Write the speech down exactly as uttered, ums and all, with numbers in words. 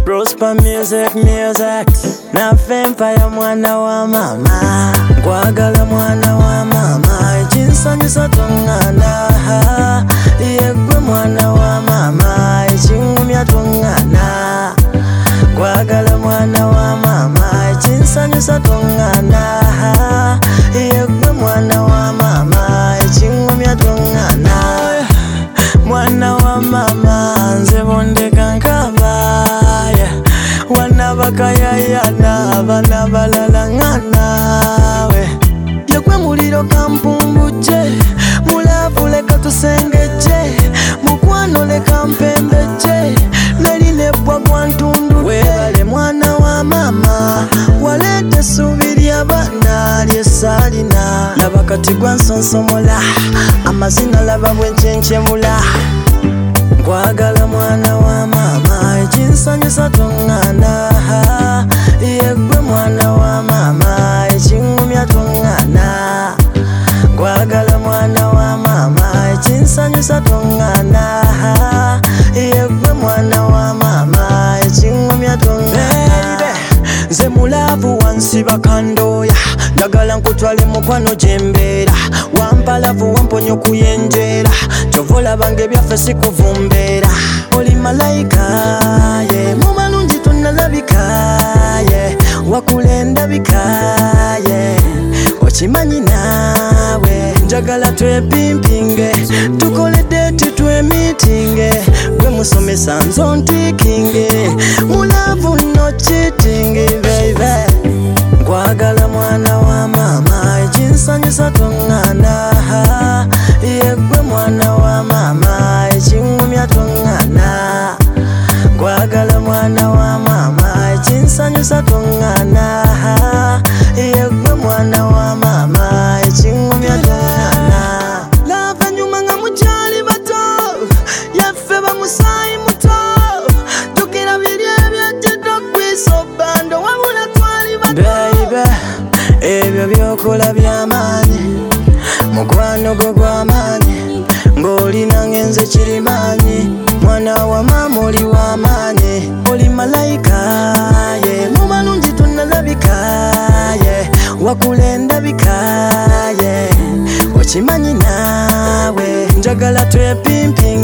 Prosper music music na Empire mwana wa mama kwagala mwana wa mama ekinsanyusa tongana yegwe mwana wa mama ekingumya tongana kwagala mwana wa mama ekinsanyusa tongana yegwe mwana wa mama ekingumya tongana mwana wa mama nze bondeka nkaba wana bakayayana bana balala ngana we yekwe muliro kampumbuje mulavu leka tusengeje mukwano leka mpembeje naline bwa gwantundu webale mwana wa mama walete subiri abana lyesalina nabakati gwansonsomola amazina laba bwenchenchemula kwagala mwana wa mama ekinsanyusa tongana yegwe mwana wa mama ekingumya tongana kwagala mwana wa mama ekinsanyusa tongana yegwe mwana wa mama ekingumya tongana nze mulavu wansi bakandoya ndagala nkutwale mukwano jembera wampalavu wamponyo kuyenjera chovola bange byaffe sikuvumbera oli malaika ye mumalungi tonalabika ye wakulenda bikaye okimanyi nawe njagala twepimpinge tukole date twemitinge gwe musomesa nzontikinge mulavu no cheating baby kwagala mwana wa mama ekinsanyusa tongana yegwe mwana wa mama ekingumya tongana kwagala mwana wa mama ekinsanyusa tongana yegwe mwana wa mama ekingumya tongana lava nyuma nga mukyali bato yaffe bamusayi muto tukira biri ebyajjedde okwisobando wabula twali bato baby ebyo byokola by'amaanyi mukwano gwo gw'amaanyi ng'olina ngenze kirimaanyi mwana wa mama oli w'amaanyi oli malayika ye mumalungi tonalabika ye wakulenda bika ye okimanyi nawe njagala twepimpi